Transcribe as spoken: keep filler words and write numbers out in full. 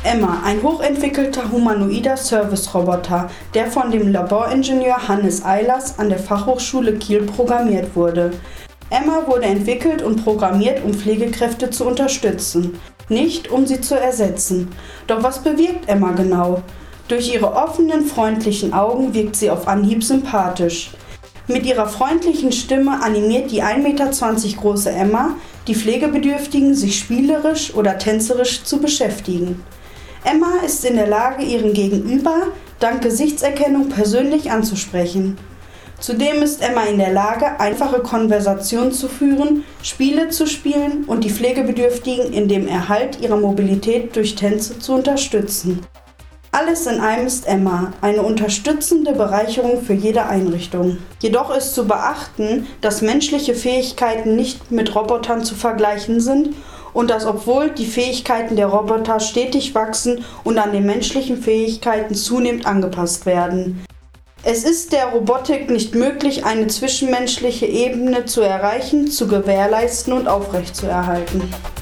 Emma, ein hochentwickelter humanoider Service-Roboter, der von dem Laboringenieur Hannes Eilers an der Fachhochschule Kiel programmiert wurde. Emma wurde entwickelt und programmiert, um Pflegekräfte zu unterstützen, nicht um sie zu ersetzen. Doch was bewirkt Emma genau? Durch ihre offenen, freundlichen Augen wirkt sie auf Anhieb sympathisch. Mit ihrer freundlichen Stimme animiert die ein Meter zwanzig große Emma die Pflegebedürftigen, sich spielerisch oder tänzerisch zu beschäftigen. Emma ist in der Lage, ihren Gegenüber dank Gesichtserkennung persönlich anzusprechen. Zudem ist Emma in der Lage, einfache Konversationen zu führen, Spiele zu spielen und die Pflegebedürftigen in dem Erhalt ihrer Mobilität durch Tänze zu unterstützen. Alles in einem ist Emma, eine unterstützende Bereicherung für jede Einrichtung. Jedoch ist zu beachten, dass menschliche Fähigkeiten nicht mit Robotern zu vergleichen sind und dass, obwohl die Fähigkeiten der Roboter stetig wachsen und an den menschlichen Fähigkeiten zunehmend angepasst werden. Es ist der Robotik nicht möglich, eine zwischenmenschliche Ebene zu erreichen, zu gewährleisten und aufrechtzuerhalten.